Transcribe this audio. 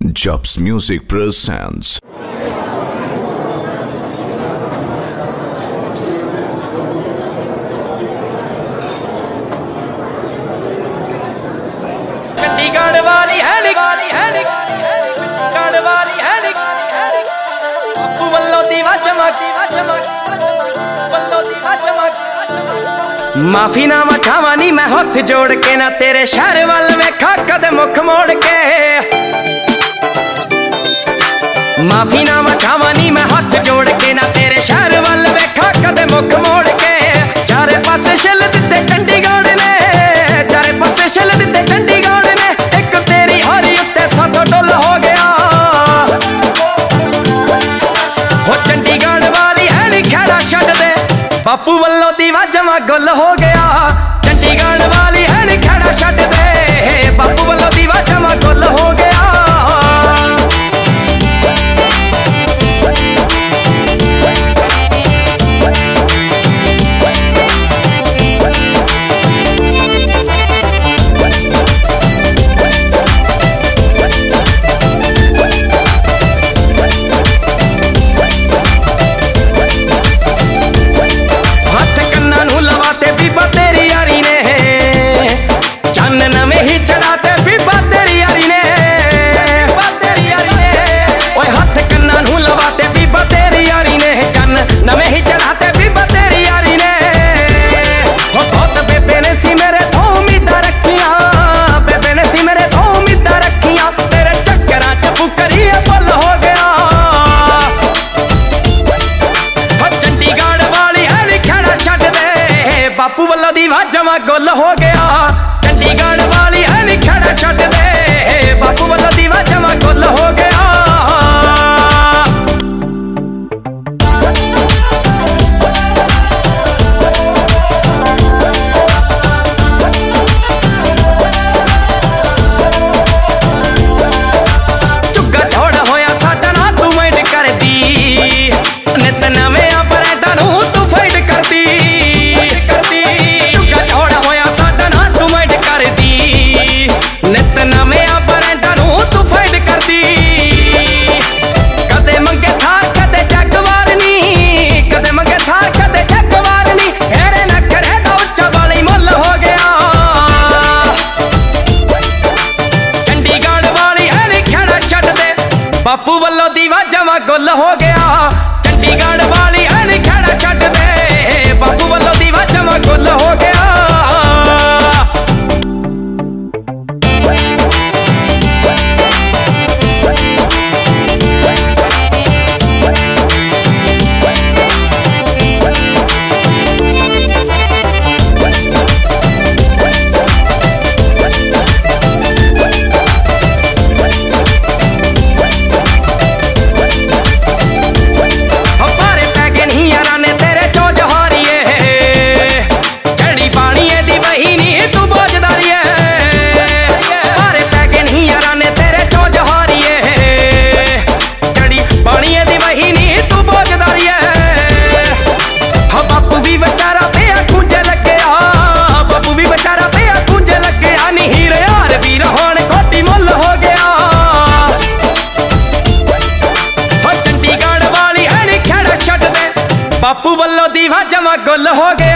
Jobs Music presents Chandigarh वाली अप्पू वल्लों दीवा चमक माफी ना मचावा नी मैं हाथ जोड़ के ना तेरे शहर वाल वेखा कदे मुख मोड़ के माफी ना मचावा नी मैं हाथ जोड़ के ना तेरे शहर वाल वेखा कदे मुख मोड़ के चारे पासे छल दिते चंडीगढ़ ने चारे पासे छल दिते चंडीगढ़ ने एक तेरी हारी उत्ते साथों डुल हो गया हो चंडीगढ़ वाली है नी खेड़ा छड्ड दे बापू वल्लों दीवा जमा गुल हो गया चंडीगढ़ वाली है नी खेड़ा छड्ड दे बापू वल्लों दीवा जमा गुल हो गया बापू वल्लों दीवा जमा गुल हो गया चंडीगढ़ वाली है नी खेड़ा छड्ड दे बापू वल्लों दीवा जमा गुल हो गया चुग्गा छोड़ होया साडा ना तू माइंड कर दी नित नवे अपरेटां नूं तू फाइट करदी बापू वल्लों दीवा जमा गुल हो गया चंडीगढ़ वाली है नी खेड़ा छड्ड दे बापू वल्लों दीवा जमा गुल हो गया बापू वल्लों दीवा जमा गुल हो गया।